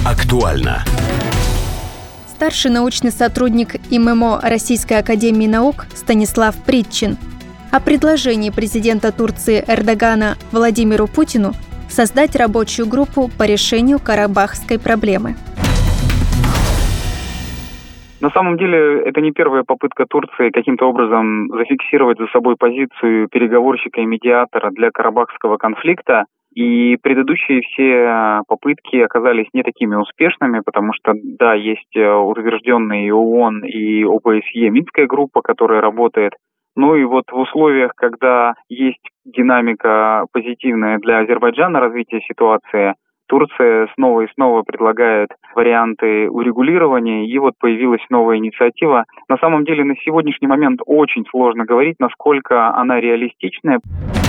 Актуально. Старший научный сотрудник ИММО Российской академии наук Станислав Притчин о предложении президента Турции Эрдогана Владимиру Путину создать рабочую группу по решению карабахской проблемы. На самом деле, это не первая попытка Турции каким-то образом зафиксировать за собой позицию переговорщика и медиатора для карабахского конфликта. И предыдущие все попытки оказались не такими успешными, потому что, да, есть утвержденные и ООН, и ОБСЕ Минская группа, которая работает. Ну и вот в условиях, когда есть динамика позитивная для Азербайджана развития ситуации, Турция снова и снова предлагает варианты урегулирования, и вот появилась новая инициатива. На самом деле на сегодняшний момент очень сложно говорить, насколько она реалистичная.